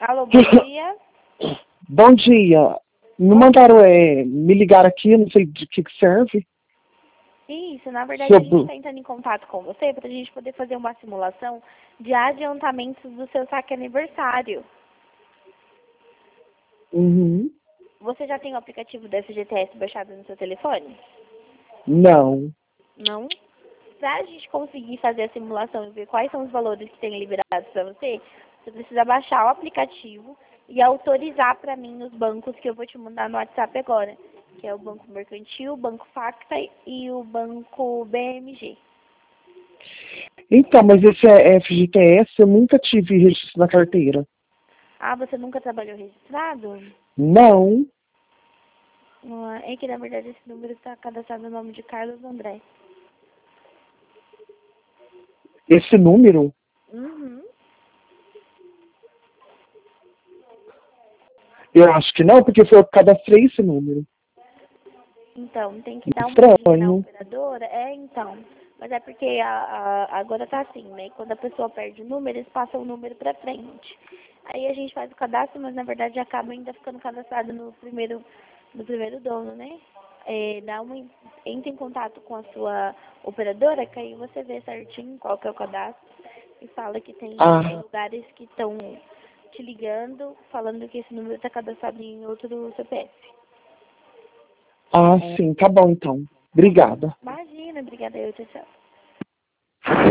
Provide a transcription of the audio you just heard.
Alô, bom dia. Bom dia. Me mandaram me ligar aqui, eu não sei de que serve. Isso, na verdade a gente está entrando em contato com você para a gente poder fazer uma simulação de adiantamentos do seu saque aniversário. Uhum. Você já tem o aplicativo do FGTS baixado no seu telefone? Não. Não? Para a gente conseguir fazer a simulação e ver quais são os valores que tem liberados para você, você precisa baixar o aplicativo e autorizar para mim nos bancos que eu vou te mandar no WhatsApp agora, que é o Banco Mercantil, o Banco Facta e o Banco BMG. Então, mas esse é FGTS, eu nunca tive registro na carteira. Ah, você nunca trabalhou registrado? Não. É que na verdade esse número está cadastrado no nome de Carlos André. Esse número? Uhum. Eu acho que não, porque foi eu que cadastrei esse número. Então, tem que dar uma olhadinha na Estranho. operadora. Então. Mas é porque agora tá assim, né? Quando a pessoa perde o número, eles passam o número pra frente. Aí a gente faz o cadastro, mas na verdade acaba ainda ficando cadastrado no primeiro dono, né? Entra em contato com a sua operadora, que aí você vê certinho qual que é o cadastro e fala que tem lugares que estão te ligando, falando que esse número está cadastrado em outro CPF. Sim, tá bom então. Obrigada. Imagina, obrigada eu, tchau, tchau.